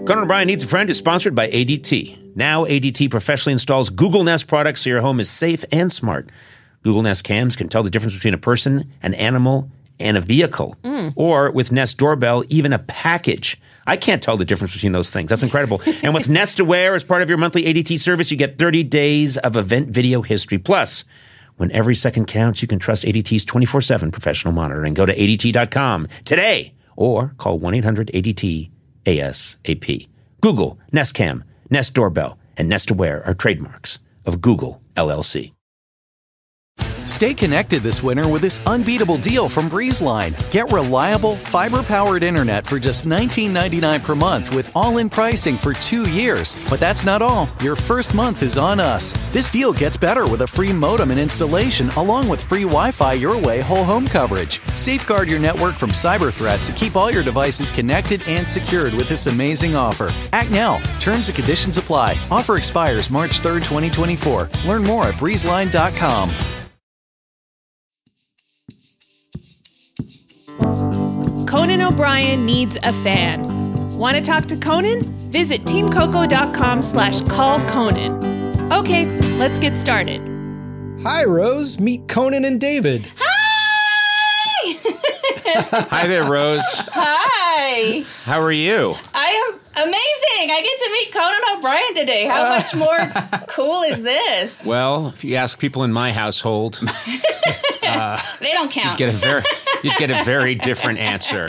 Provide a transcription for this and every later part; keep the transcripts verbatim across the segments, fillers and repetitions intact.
Conan O'Brien Needs a Friend is sponsored by A D T. Now A D T professionally installs Google Nest products so your home is safe and smart. Google Nest cams can tell the difference between a person, an animal, and a vehicle. Mm. Or with Nest Doorbell, even a package. I can't tell the difference between those things. That's incredible. And with Nest Aware, as part of your monthly A D T service, you get thirty days of event video history. Plus, when every second counts, you can trust A D T's twenty-four seven professional monitoring. Go to A D T dot com today or call one eight hundred A D T A S A P. Google, Nest Cam, Nest Doorbell, and Nest Aware are trademarks of Google, L L C. Stay connected this winter with this unbeatable deal from BreezeLine. Get reliable, fiber-powered internet for just nineteen ninety-nine per month with all-in pricing for two years. But that's not all. Your first month is on us. This deal gets better with a free modem and installation along with free Wi-Fi Your Way whole home coverage. Safeguard your network from cyber threats and keep all your devices connected and secured with this amazing offer. Act now. Terms and conditions apply. Offer expires March third, twenty twenty-four. Learn more at breeze line dot com. Conan O'Brien Needs a Fan. Want to talk to Conan? Visit teamcoco.com slash call Conan. Okay, let's get started. Hi, Rose. Meet Conan and David. Hi! Hi there, Rose. Hi. How are you? I am amazing. I get to meet Conan O'Brien today. How uh. much more cool is this? Well, if you ask people in my household, uh, they don't count. You'd get a very, you'd get a very different answer.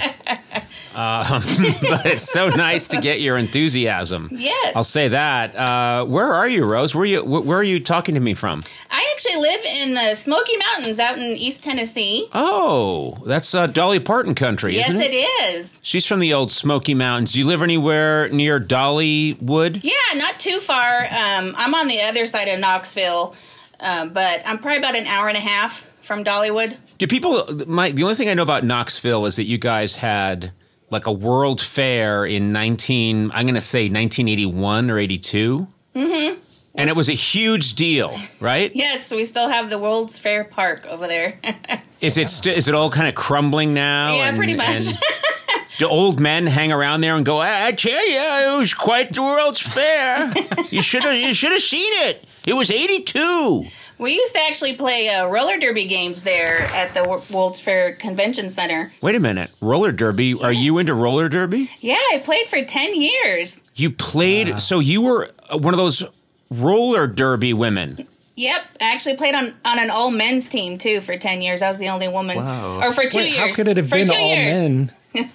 Um, but it's so nice to get your enthusiasm. Yes. I'll say that. Uh, where are you, Rose? Where are you, where are you talking to me from? I actually live in the Smoky Mountains out in East Tennessee. Oh, that's uh, Dolly Parton country, yes, isn't it? Yes, it is. She's from the old Smoky Mountains. Do you live anywhere near Dollywood? Yeah, not too far. Um, I'm on the other side of Knoxville, uh, but I'm probably about an hour and a half from Dollywood. Do people, my, the only thing I know about Knoxville is that you guys had like a World Fair in nineteen, I'm going to say nineteen eighty-one or eighty-two. Mm-hmm. And it was a huge deal, right? Yes, we still have the World's Fair Park over there. Is it st- is it all kind of crumbling now? Yeah, and, pretty much. And do old men hang around there and go, I, I tell you, it was quite the World's Fair. You should have you should have seen it. It was eighty-two. We used to actually play uh, roller derby games there at the World's Fair Convention Center. Wait a minute. Roller derby? Yes. Are you into roller derby? Yeah, I played for ten years. You played? Uh. So you were one of those roller derby women? Yep. I actually played on, on an all men's team, too, for ten years. I was the only woman. Wow. Or for two Wait, years. How could it have for been all years. men?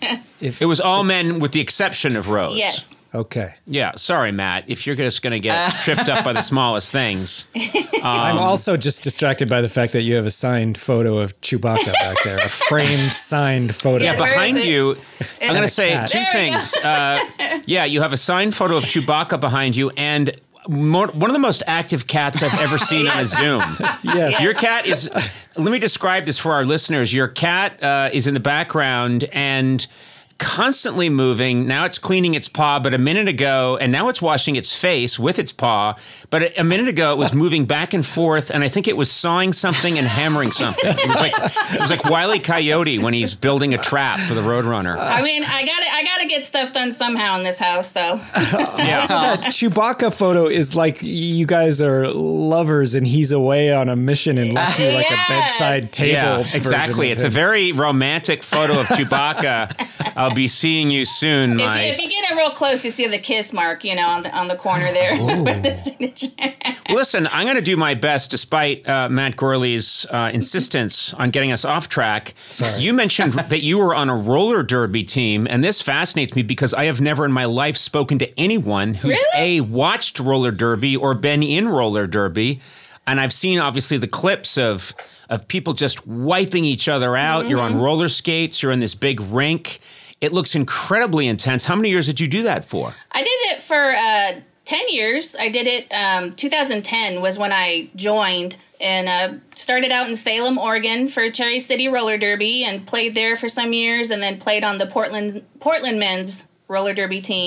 If it was all men with the exception of Rose. Yes. Okay. Yeah, sorry, Matt, if you're just going to get tripped up by the smallest things. Um, I'm also just distracted by the fact that you have a signed photo of Chewbacca back there, a framed signed photo. Yeah, behind you, I'm going to say cat. two things. Uh, yeah, you have a signed photo of Chewbacca behind you, and more, one of the most active cats I've ever seen on a Zoom. Yes. Your cat is, let me describe this for our listeners. Your cat uh, is in the background and constantly moving. Now it's cleaning its paw, but a minute ago, and now it's washing its face with its paw, but a minute ago it was moving back and forth, and I think it was sawing something and hammering something. It was like it was like Wile E. Coyote when he's building a trap for the Roadrunner. I mean, I gotta, I gotta get stuff done somehow in this house, though. Yeah. Also, that Chewbacca photo is like you guys are lovers, and he's away on a mission and left you like Yes. a bedside table. Yeah, exactly. It's a very romantic photo of Chewbacca. I'll be seeing you soon, If, my... if you get in real close, you see the kiss mark, you know, on the on the corner there. The signature. Listen, I'm going to do my best, despite uh, Matt Gorley's uh, insistence on getting us off track. Sorry. You mentioned that you were on a roller derby team, and this fascinates me because I have never in my life spoken to anyone who's Really? A, watched roller derby or been in roller derby, and I've seen, obviously, the clips of, of people just wiping each other out. Mm-hmm. You're on roller skates. You're in this big rink. It looks incredibly intense. How many years did you do that for? I did it for uh, ten years. I did it, um, two thousand ten was when I joined, and uh, started out in Salem, Oregon for Cherry City Roller Derby, and played there for some years, and then played on the Portland Portland men's roller derby team.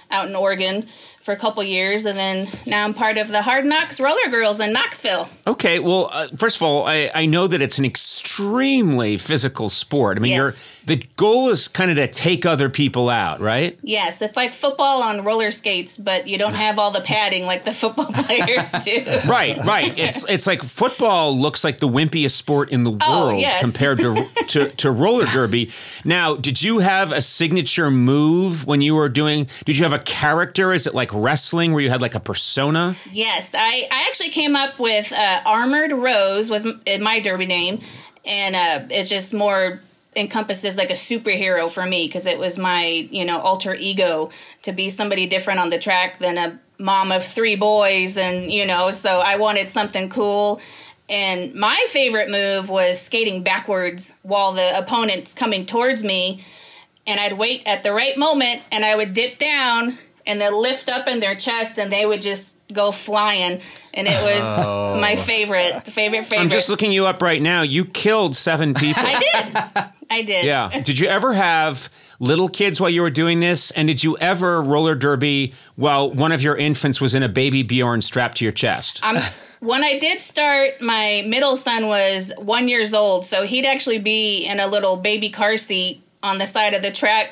out in Oregon for a couple years, and then now I'm part of the Hard Knocks Roller Girls in Knoxville. Okay, well, uh, first of all, I, I know that it's an extremely physical sport. I mean, Yes. you're the goal is kind of to take other people out, right? Yes, it's like football on roller skates, but you don't have all the padding like the football players do. Right, right. It's it's like football looks like the wimpiest sport in the world Oh, yes. compared to, to to roller derby. Now, did you have a signature move when you were doing? Did you have a character? Is it like wrestling where you had like a persona? Yes, I, I actually came up with uh, Armored Rose was m- my derby name, and uh, it just more encompasses like a superhero for me because it was my, you know, alter ego to be somebody different on the track than a mom of three boys, and, you know, so I wanted something cool. And my favorite move was skating backwards while the opponent's coming towards me, and I'd wait at the right moment, and I would dip down and then lift up in their chest, and they would just go flying. And it was Oh. my favorite, favorite, favorite. I'm just looking you up right now. You killed seven people. I did. I did. Yeah. Did you ever have little kids while you were doing this? And did you ever roller derby while one of your infants was in a baby Bjorn strapped to your chest? Um, when I did start, my middle son was one years old, so he'd actually be in a little baby car seat on the side of the track.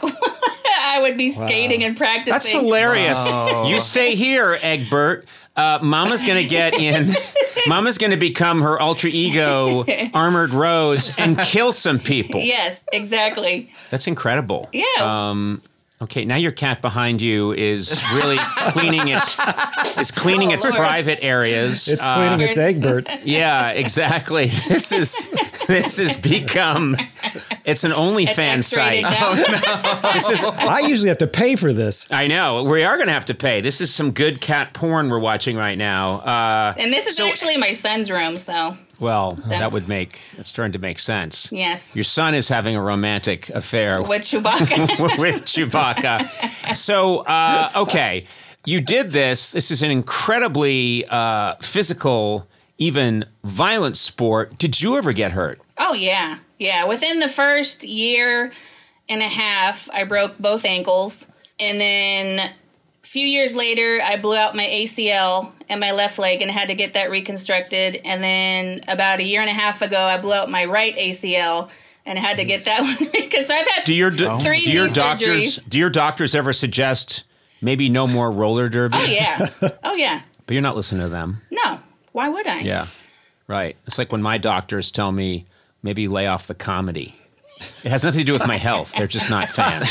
I would be skating and practicing. That's hilarious. You stay here, Egbert. Uh, Mama's going to get in. Mama's going to become her alter ego, Armored Rose, and kill some people. Yes, exactly. That's incredible. Yeah. Um, okay, now your cat behind you is really cleaning its is cleaning Oh, its Lord. private areas. It's Uh, cleaning its Egberts. Yeah, exactly. This is this has become it's an OnlyFans It's site. X-rated now. This is I usually have to pay for this. I know. We are going to have to pay. This is some good cat porn we're watching right now. Uh, And this is So- actually my son's room, so well, that That's- would make it's starting to make sense. yes. Your son is having a romantic affair With Chewbacca. with Chewbacca. So, uh, okay, you did this. This is an incredibly uh, physical, even violent sport. Did you ever get hurt? Oh, yeah. Yeah. Within the first year and a half, I broke both ankles. And then a few years later, I blew out my A C L and my left leg and had to get that reconstructed. And then about a year and a half ago, I blew out my right A C L and I had to get that one because I've had Do your do, three do your knee doctors surgeries. do your doctors ever suggest maybe no more roller derby? Oh, yeah. Oh, yeah. But you're not listening to them. No. Why would I? Yeah, right. It's like when my doctors tell me maybe lay off the comedy. It has nothing to do with my health. They're just not fans.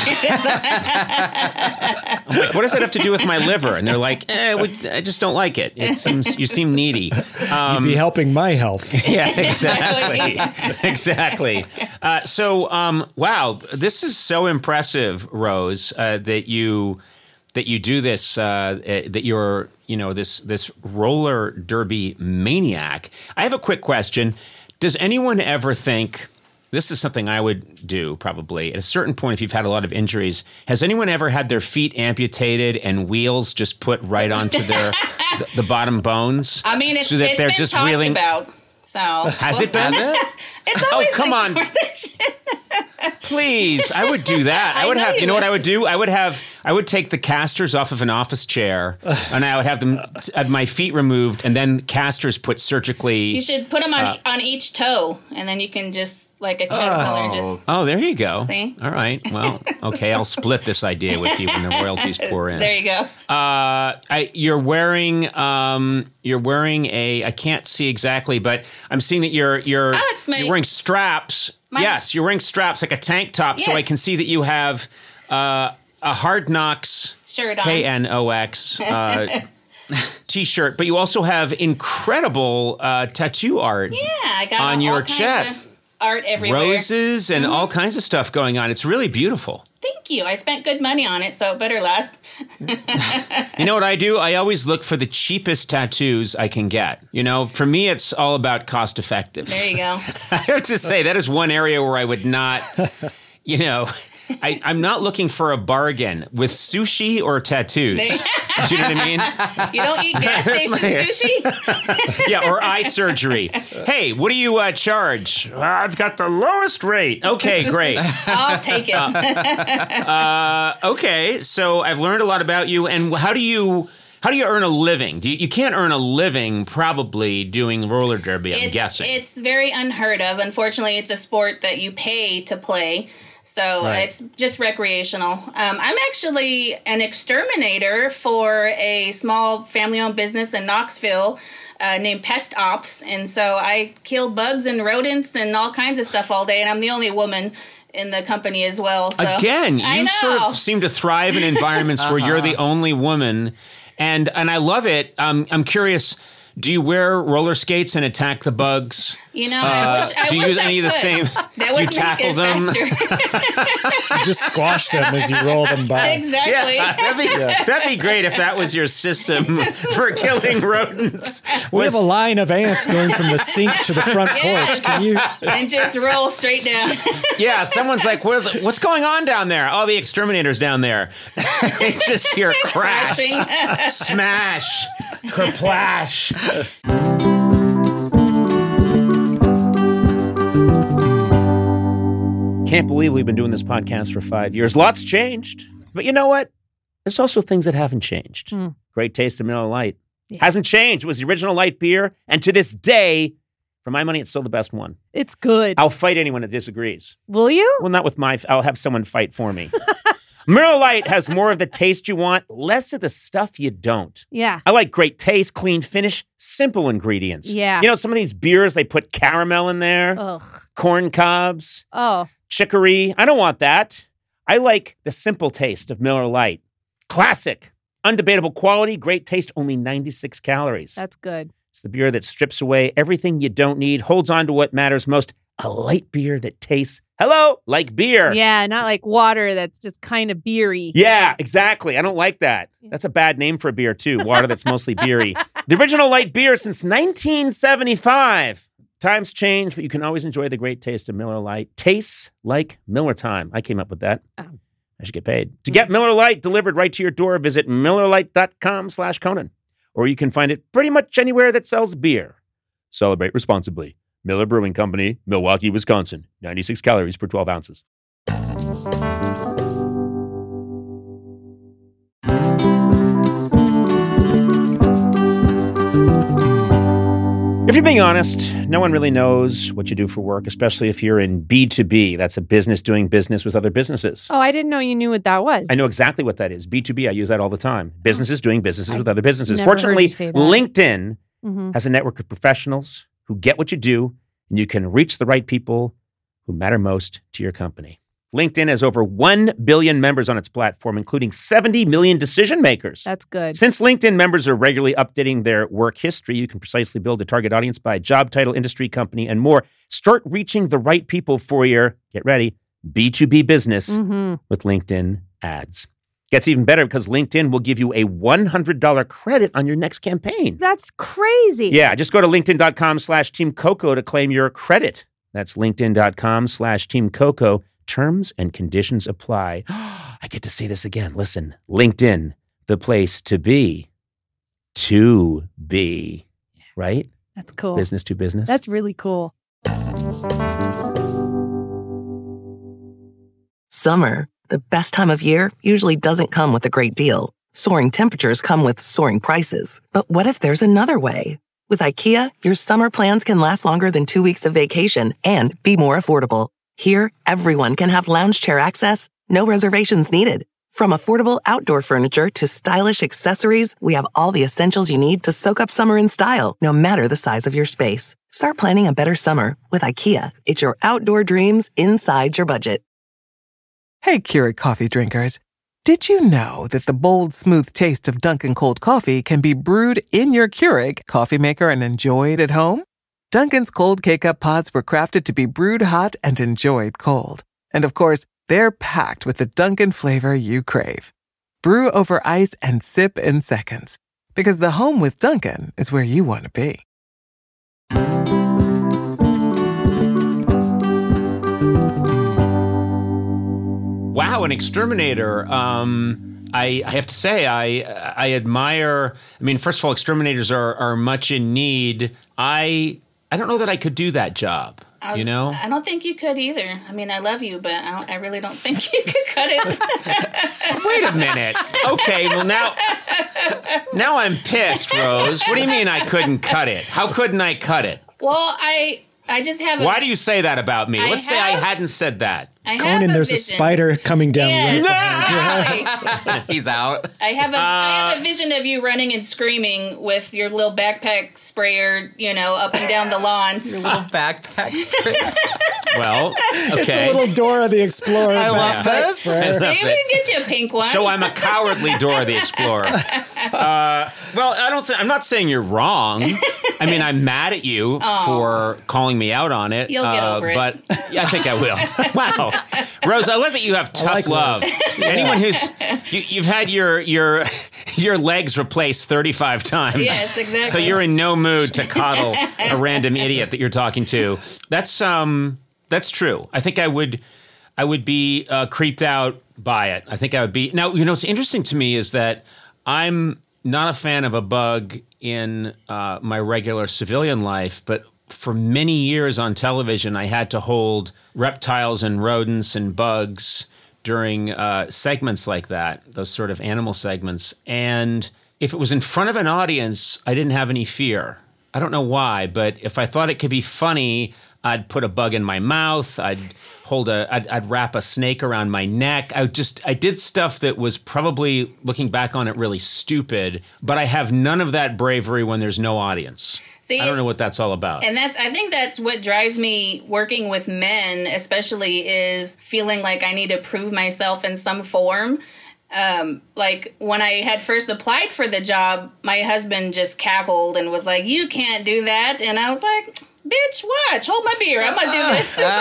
I'm like, what does that have to do with my liver? And they're like, eh, we, I just don't like it. It seems you seem needy. Um, You'd be helping my health. yeah, exactly, exactly. Uh, so, um, wow, this is so impressive, Rose, uh, that you that you do this. Uh, uh, that you're, you know, this this roller derby maniac. I have a quick question. Does anyone ever think? This is something I would do probably at a certain point if you've had a lot of injuries. Has anyone ever had their feet amputated and wheels just put right onto their the, the bottom bones? I mean, it's, so that it's they're been just talked wheeling. about. So Has it been? It's Oh, always come like on. conversation. Please, I would do that. I I would know have. you You know what would. I would do? I would have. I would take the casters off of an office chair, and I would have them have my feet removed, and then casters put surgically. You should put them on Uh, on each toe, and then you can just like a caterpillar. Just Oh, there you go. See? All right. Well, okay. I'll split this idea with you when the royalties pour in. there you go. Uh, I, you're wearing. Um, you're wearing a. I can't see exactly, but I'm seeing that you're. You're. Oh, it's my- you're wearing straps. My- yes, you're wearing straps like a tank top, so Yes. I can see that you have uh, a Hard Knocks Shirt on. K N O X uh, t-shirt, but you also have incredible uh, tattoo art. Yeah, I got on all your kinds chest. of art everywhere. Roses and Mm-hmm. all kinds of stuff going on. It's really beautiful. Thank you. I spent good money on it, so it better last. You know what I do? I always look for the cheapest tattoos I can get. You know, for me, it's all about cost effective. There you go. I have to say, that is one area where I would not, you know, I, I'm not looking for a bargain with sushi or tattoos. They- Do you know what I mean? You don't eat gas That's station my- sushi? Yeah, or eye surgery. Hey, what do you uh, charge? Uh, I've got the lowest rate. Okay, great. I'll take it. Uh, okay, so I've learned a lot about you. And how do you how do you earn a living? Do you, you can't earn a living probably doing roller derby, I'm it's, guessing. It's very unheard of. Unfortunately, it's a sport that you pay to play. So Right. it's just recreational. Um, I'm actually an exterminator for a small family-owned business in Knoxville uh, named Pest Ops. And so I kill bugs and rodents and all kinds of stuff all day. And I'm the only woman in the company as well. So. Again, I you know. sort of seem to thrive in environments where you're the only woman. And and I love it. Um, I'm curious, do you wear roller skates and attack the bugs? You know, I wish I do you wish use I any of the could. same? That do would you make tackle it them? faster. You just squash them as you roll them by. Exactly. Yeah, that'd be, that'd be great if that was your system for killing rodents. We Was- have a line of ants going from the sink to the front porch. Can you? And just roll straight down. yeah, someone's like, "Where's the- what's going on down there? Oh, the exterminator's down there." You just hear a crash, Crashing. smash, kerplash. Can't believe we've been doing this podcast for five years. Lots changed. But you know what? There's also things that haven't changed. Mm. Great taste of Miller Lite. Yeah. Hasn't changed. It was the original light beer. And to this day, for my money, it's still the best one. It's good. I'll fight anyone that disagrees. Will you? Well, not with my, I'll have someone fight for me. Miller Lite has more of the taste you want, less of the stuff you don't. Yeah. I like great taste, clean finish, simple ingredients. Yeah. You know, some of these beers, they put caramel in there, Ugh. corn cobs, Oh. chicory. I don't want that. I like the simple taste of Miller Lite. Classic, undebatable quality, great taste, only ninety-six calories. That's good. It's the beer that strips away everything you don't need, holds on to what matters most. A light beer that tastes, hello, like beer. Yeah, not like water that's just kind of beery. Yeah, exactly. I don't like that. That's a bad name for a beer, too. Water that's mostly beery. The original light beer since nineteen seventy-five. Times change, but you can always enjoy the great taste of Miller Lite. Tastes like Miller time. I came up with that. Oh. I should get paid. To get Miller Lite delivered right to your door, visit MillerLite.com slash Conan. Or you can find it pretty much anywhere that sells beer. Celebrate responsibly. Miller Brewing Company, Milwaukee, Wisconsin. ninety-six calories per twelve ounces. If you're being honest, no one really knows what you do for work, especially if you're in B two B. That's a business doing business with other businesses. Oh, I didn't know you knew what that was. I know exactly what that is. B two B, I use that all the time. Businesses doing businesses I've with other businesses. never heard Fortunately, you say that. LinkedIn Mhm. has a network of professionals who get what you do, and you can reach the right people who matter most to your company. LinkedIn has over one billion members on its platform, including seventy million decision makers. That's good. Since LinkedIn members are regularly updating their work history, you can precisely build a target audience by job title, industry, company, and more. Start reaching the right people for your, get ready, B two B business Mhm. with LinkedIn ads. Gets even better because LinkedIn will give you a one hundred dollars credit on your next campaign. That's crazy. Yeah, just go to linkedin.com slash Team Coco to claim your credit. That's linkedin.com slash Team Coco. Terms and conditions apply. I get to say this again. Listen, LinkedIn, the place to be. To be. Right? That's cool. Business to business. That's really cool. Summer, the best time of year, usually doesn't come with a great deal. Soaring temperatures come with soaring prices. But what if there's another way? With IKEA, your summer plans can last longer than two weeks of vacation and be more affordable. Here, everyone can have lounge chair access, no reservations needed. From affordable outdoor furniture to stylish accessories, we have all the essentials you need to soak up summer in style, no matter the size of your space. Start planning a better summer with IKEA. It's your outdoor dreams inside your budget. Hey, Keurig coffee drinkers. Did you know that the bold, smooth taste of Dunkin' cold coffee can be brewed in your Keurig coffee maker and enjoyed at home? Dunkin's cold K-Cup pods were crafted to be brewed hot and enjoyed cold. And of course, they're packed with the Dunkin' flavor you crave. Brew over ice and sip in seconds. Because the home with Dunkin' is where you want to be. Wow, an exterminator. Um, I, I have to say, I I admire. I mean, first of all, exterminators are are much in need. I I don't know that I could do that job. I was, you know, I don't think you could either. I mean, I love you, but I, don't, I really don't think you could cut it. Wait a minute. Okay, well now, now I'm pissed, Rose. What do you mean I couldn't cut it? How couldn't I cut it? Well, I I just have. Why a, do you say that about me? I Let's say I have- hadn't said that. I have Conan, a there's vision. a spider coming down Yeah. right behind you. He's out. I have a Uh, I have a vision of you running and screaming with your little backpack sprayer, you know, up and down the lawn. Your little backpack spray. Well, It's okay. a little Dora the Explorer. I love backpack this. sprayer. Maybe we can get you a pink one. So I'm a cowardly Dora the Explorer. Uh, well, I don't. Say, I'm not saying you're wrong. I mean, I'm mad at you for calling me out on it. You'll get uh, over it. But yeah, I think I will. Wow, Rose, I love that you have tough like love. Rose. Anyone who's you, you've had your your your legs replaced thirty-five times. Yes, exactly. So you're in no mood to coddle a random idiot that you're talking to. That's um that's true. I think I would I would be uh, creeped out by it. I think I would be. Now, you know, what's interesting to me is that I'm not a fan of a bug in uh, my regular civilian life, but for many years on television, I had to hold reptiles and rodents and bugs during uh, segments like that, those sort of animal segments. And if it was in front of an audience, I didn't have any fear. I don't know why, but if I thought it could be funny, I'd put a bug in my mouth. I'd hold a, I'd, I'd wrap a snake around my neck. I just, I did stuff that was probably, looking back on it, really stupid. But I have none of that bravery when there's no audience. See, I don't know what that's all about. And that's I think that's what drives me working with men, especially, is feeling like I need to prove myself in some form. Um, like when I had first applied for the job, my husband just cackled and was like, "You can't do that," and I was like, "Bitch, watch, hold my beer. I'm gonna do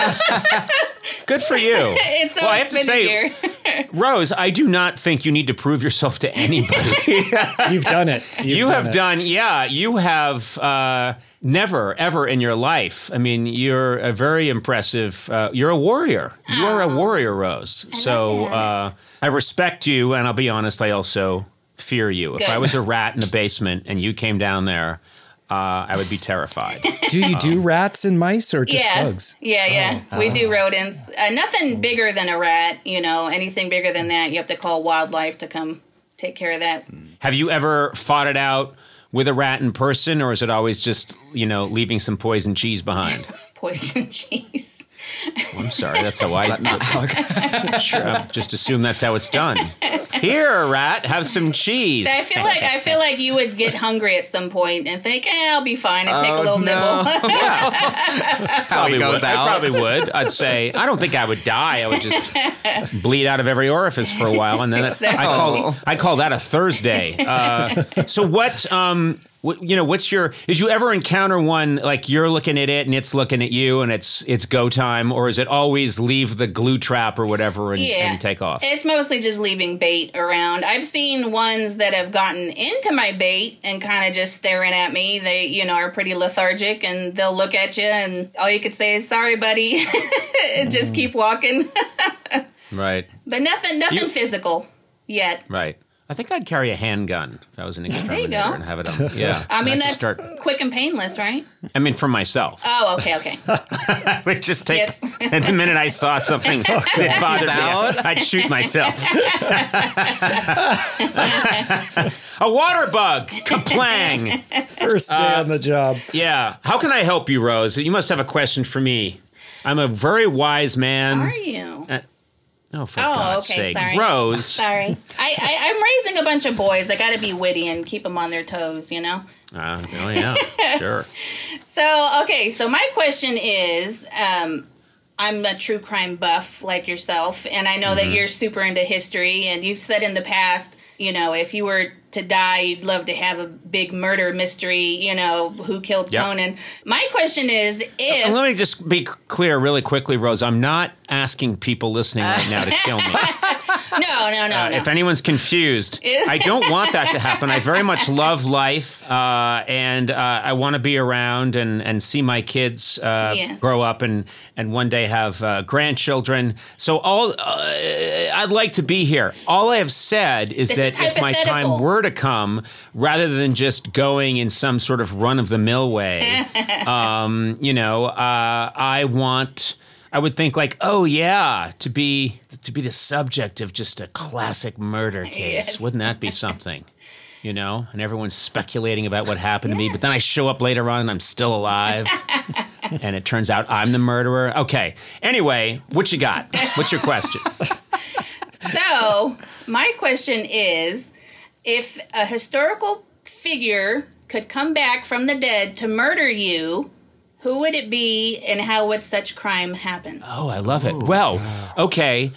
this." Good for you. It's so well, I have to been a say, year. Rose, I do not think you need to prove yourself to anybody. You've done it. You've you done have it. done, yeah, you have uh, never, ever in your life. I mean, you're a very impressive, uh, you're a warrior. You are a warrior, Rose. So uh, I respect you, and I'll be honest, I also fear you. If Good. I was a rat in the basement and you came down there, uh, I would be terrified. Do you do rats and mice or just yeah, bugs? yeah, yeah. we do rodents. Uh, nothing bigger than a rat. You know, anything bigger than that, you have to call wildlife to come take care of that. Have you ever fought it out with a rat in person, or is it always just, you know, leaving some poison cheese behind? Poison cheese. Well, I'm sorry, that's how I Not hug. sure. I just assume that's how it's done. Here, rat, have some cheese. I feel like I feel like you would get hungry at some point and think, "Eh, I'll be fine," and take a Oh, little no. nibble. How he Probably goes would. out. I probably would. I'd say I don't think I would die. I would just bleed out of every orifice for a while, and then Exactly. I call I call that a Thursday. Uh, so what? Um, what, you know, what's your? Did you ever encounter one like you're looking at it and it's looking at you, and it's it's go time, or is it always leave the glue trap or whatever and, Yeah. and take off? It's mostly just leaving bait around. I've seen ones that have gotten into my bait and kind of just staring at me. They, you know, are pretty lethargic, and they'll look at you, and all you could say is, "Sorry, buddy," and just keep walking. Right. But nothing, nothing You- physical yet. Right. I think I'd carry a handgun if I was an you exterminator go. and have it on. Yeah. I mean, I'd that's just start. quick and painless, right? I mean, for myself. Oh, okay, okay. I would just take. Yes. And the minute I saw something that bothered me, out. I'd shoot myself. A water bug. Kaplang. First day on the job. Yeah. How can I help you, Rose? You must have a question for me. I'm a very wise man. Are you? Oh, for Oh, God's okay, sake. sorry. Rose. Sorry. I, I, I'm raising a bunch of boys. I got to be witty and keep them on their toes, you know? Uh, oh, yeah. Sure. So, okay, so my question is, um, I'm a true crime buff like yourself, and I know that you're super into history, and you've said in the past, you know, if you were to die, you'd love to have a big murder mystery, you know, who killed Yep. Conan. My question is, if... And let me just be clear really quickly, Rose. I'm not asking people listening right now to kill me. No, no, no, Uh, no. If anyone's confused, I don't want that to happen. I very much love life, uh, and uh, I want to be around and, and see my kids uh, Yeah. grow up and, and one day have uh, grandchildren. So all uh, I'd like to be here. All I have said is This that is if my time hypothetical. were to come, rather than just going in some sort of run-of-the-mill way, um, you know, uh, I want... I would think like, oh yeah, to be to be the subject of just a classic murder case. Yes. Wouldn't that be something? You know, and everyone's speculating about what happened to me, but then I show up later on and I'm still alive. And it turns out I'm the murderer. Okay. Anyway, what you got? What's your question? So, my question is, if a historical figure could come back from the dead to murder you, who would it be, and how would such crime happen? Oh, I love it. Well, okay.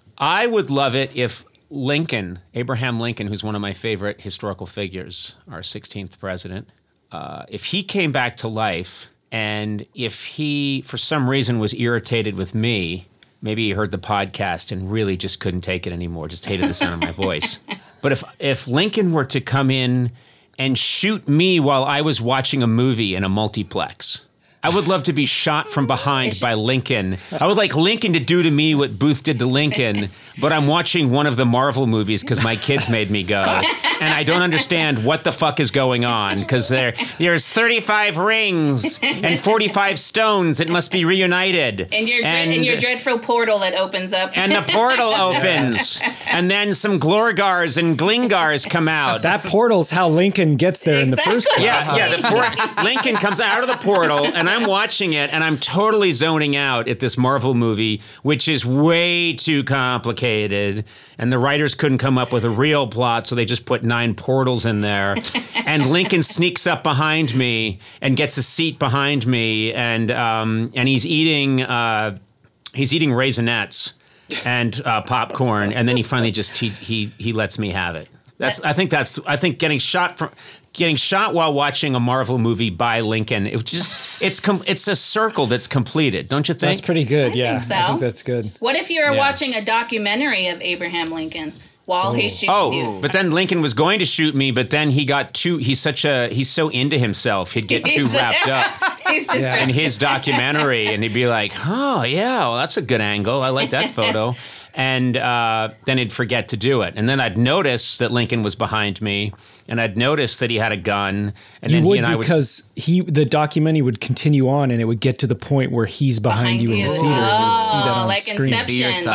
I would love it if Lincoln, Abraham Lincoln, who's one of my favorite historical figures, our sixteenth president, uh, if he came back to life and if he, for some reason, was irritated with me, maybe he heard the podcast and really just couldn't take it anymore, just hated the sound of my voice. But if if Lincoln were to come in and shoot me while I was watching a movie in a multiplex, I would love to be shot from behind by Lincoln. I would like Lincoln to do to me what Booth did to Lincoln, but I'm watching one of the Marvel movies because my kids made me go. And I don't understand what the fuck is going on because there, there's thirty-five rings and forty-five stones that must be reunited. And your, dread, and, your dreadful portal that opens up. And the portal opens. And then some Glorgars and Glingars come out. That portal's how Lincoln gets there in the first place. Yeah, yeah. The port- Lincoln comes out of the portal, and I'm watching it, and I'm totally zoning out at this Marvel movie, which is way too complicated. And the writers couldn't come up with a real plot, so they just put nine portals in there. And Lincoln sneaks up behind me and gets a seat behind me, and um, and he's eating uh, he's eating Raisinets and uh, popcorn, and then he finally just he he he lets me have it. That's I think that's I think getting shot from. Getting shot while watching a Marvel movie by Lincoln, it just it's com- it's a circle that's completed, don't you think? That's pretty good, I yeah. think so. I think that's good. What if you were Yeah. watching a documentary of Abraham Lincoln while he shoots Oh, you? but then Lincoln was going to shoot me, but then he got too he's such a he's so into himself, he'd get too He's- wrapped up He's distracted. in his documentary, and he'd be like, "Oh yeah, well, that's a good angle. I like that photo." And uh, then he'd forget to do it. And then I'd notice that Lincoln was behind me, and I'd notice that he had a gun. And You then would he and I would because he the documentary would continue on and it would get to the point where he's behind, Behind you in you. the theater and you would see that Oh, on like screen. Inception. See yourself.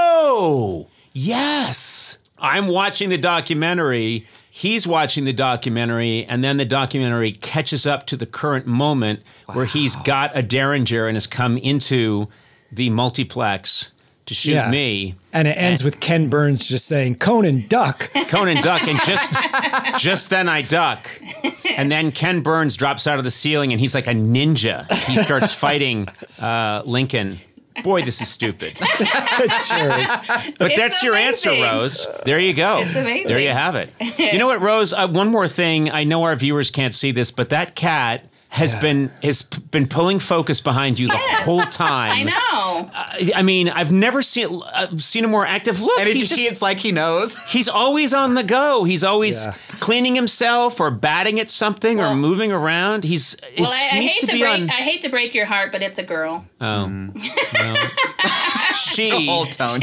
Oh, yes. I'm watching the documentary. He's watching the documentary, and then the documentary catches up to the current moment where he's got a Derringer and has come into the multiplex to shoot Yeah. me. And it ends with Ken Burns just saying, Conan, duck. Conan duck, and just just then I duck. And then Ken Burns drops out of the ceiling, and he's like a ninja. He starts fighting uh, Lincoln. Boy, this is stupid. It sure is. But It's that's your answer, amazing. Rose. There you go. It's amazing. There you have it. You know what, Rose? Uh, one more thing. I know our viewers can't see this, but that cat has Yeah. been has p- been pulling focus behind you the whole time. I know. I, I mean, I've never seen uh, seen a more active look. And it, he's, just, it's like he knows. he's always on the go. He's always Yeah. cleaning himself or batting at something Well- or moving around. He's Well, is- I, I he needs hate to, be break. on. I hate to break your heart, but it's a girl. Oh, well, she Old tone.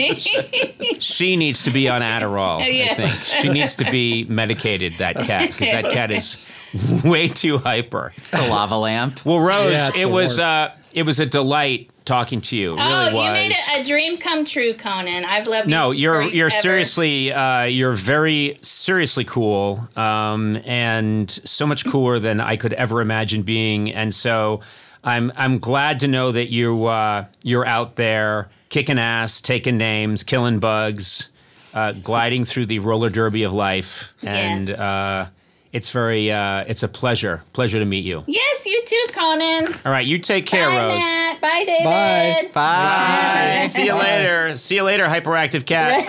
She needs to be on Adderall, I Yes. think. She needs to be medicated, that cat, because that cat is way too hyper. It's the lava lamp. Well, Rose, Yeah, it's it the was worst. uh, it was a delight talking to you. It Oh, really was. you made it a dream come true, Conan. I've loved No, you. you're forever. you're seriously uh, you're very seriously cool, um, and so much cooler than I could ever imagine being. And so I'm I'm glad to know that you uh, you're out there kicking ass, taking names, killing bugs, uh, gliding through the roller derby of life, and Yes. uh, it's very uh, it's a pleasure pleasure to meet you. Yes, you too, Conan. All right, you take care, Bye, Rose. Matt. Bye, David. Bye. Bye. See you later. See you later, hyperactive cat.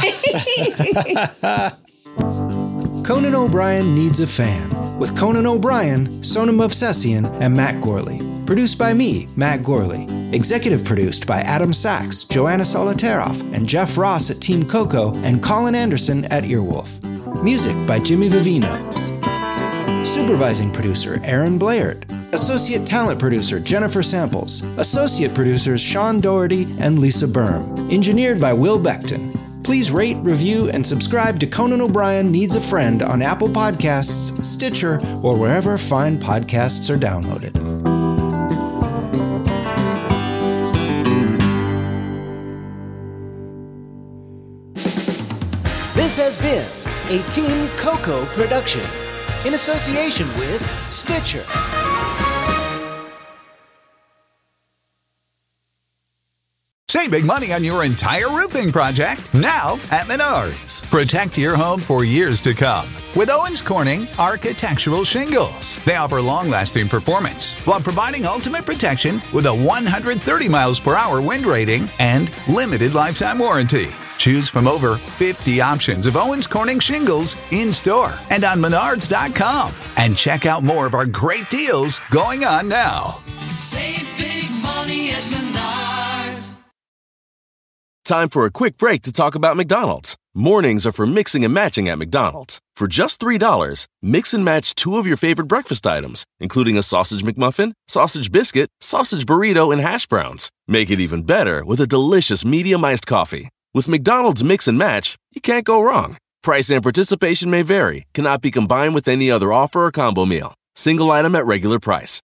Conan O'Brien Needs a Fan with Conan O'Brien, Sonam Movsesian, and Matt Gorley. Produced by me, Matt Gorley. Executive produced by Adam Sachs, Joanna Solotaroff, and Jeff Ross at Team Coco, and Colin Anderson at Earwolf. Music by Jimmy Vivino. Supervising producer Aaron Blaird. Associate talent producer Jennifer Samples. Associate producers Sean Doherty and Lisa Berm. Engineered by Will Beckton. Please rate, review, and subscribe to Conan O'Brien Needs a Friend on Apple Podcasts, Stitcher, or wherever fine podcasts are downloaded. This has been a Team Coco production in association with Stitcher. Save big money on your entire roofing project now at Menards. Protect your home for years to come with Owens Corning Architectural Shingles. They offer long-lasting performance while providing ultimate protection with a one hundred thirty miles per hour wind rating and limited lifetime warranty. Choose from over fifty options of Owens Corning shingles in-store and on menards dot com. And check out more of our great deals going on now. Save big money at Menards. Time for a quick break to talk about McDonald's. Mornings are for mixing and matching at McDonald's. For just three dollars, mix and match two of your favorite breakfast items, including a sausage McMuffin, sausage biscuit, sausage burrito, and hash browns. Make it even better with a delicious medium iced coffee. With McDonald's Mix and Match, you can't go wrong. Price and participation may vary, cannot be combined with any other offer or combo meal. Single item at regular price.